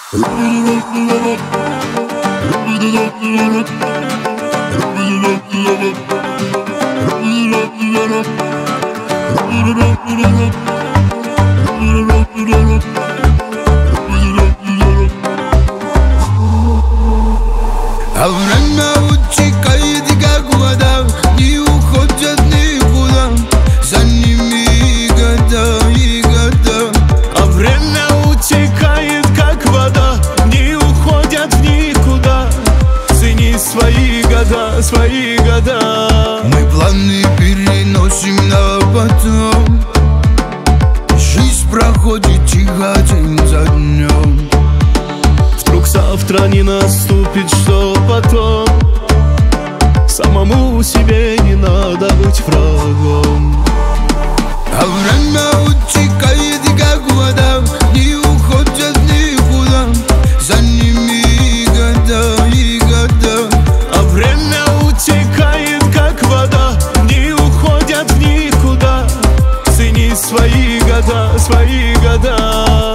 А время утекает, как вода, не уходят никуда, за ними и года, и года. А время утекает, как вода, не уходят никуда. Цени свои года, свои года. Мы планы переносим на потом. Жизнь проходит тихо день за днем. Вдруг завтра не наступит, что потом? Самому себе не надо быть врагом. А время утекает, как вода, не уходят никуда, за ними и года, и года. А время утекает, как вода, не уходят никуда. Цени свои года, свои года.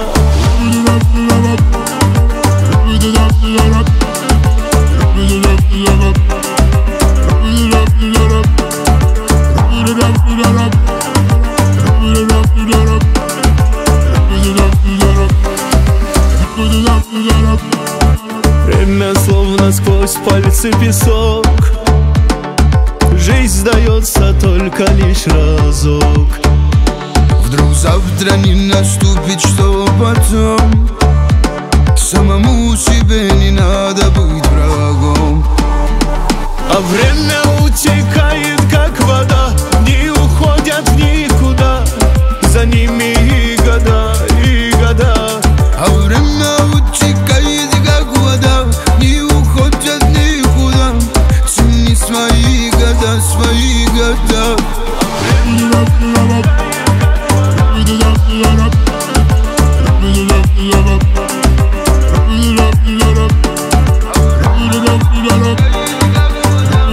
Время словно сквозь пальцы песок. Жизнь сдается только лишь разок. Вдруг завтра не наступит, что потом? Самому себе не надо быть врагом. А время утекает, как вода, не уходят никуда. За ними и года, и года. А время утекает, как вода, не уходят никуда. Цени свои года, свои года.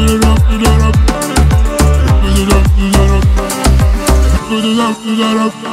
Up.